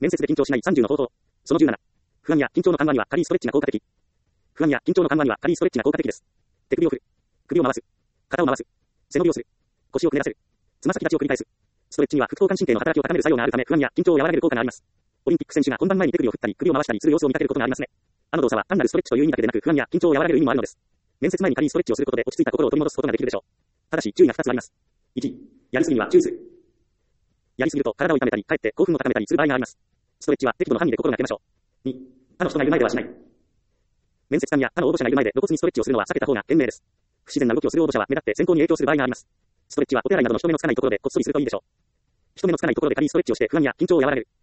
面接で緊張しない30の方法。その17。不安や緊張の緩和には軽いストレッチが効果的。不安や緊張の緩和には軽いストレッチが効果的です。手首を振る。首を回す。肩を回す。背伸びをする。腰をくねらせる。つま先立ちを繰り返す。ストレッチには副交感神経の働きを高める作用があるため不安や緊張を和らげる効果があります。オリンピック選手が本番前に手首を振ったり首を回したりする様子を見かけることがありますね。あの動作は単なるストレッチという意味だけでなく不安や緊張を和らげる意味もあるのです。面接前に軽いストレッチをすることで落ち着いた心を取り戻すことができるでしょう。ただし注意が2つあります。1、やりすぎには注意する。やりすぎると体を痛めたり、かえって興奮を高めたりする場合があります。ストレッチは適度の範囲で心がけましょう。2、他の人がいる前ではしない。面接官や他の応募者がいる前で露骨にストレッチをするのは避けた方が賢明です。不自然な動きをする応募者は目立って選考に影響する場合があります。ストレッチはお手洗いなどの人目のつかないところでこっそりするといいでしょう。人目のつかないところで軽いストレッチをして不安や緊張を和らげる。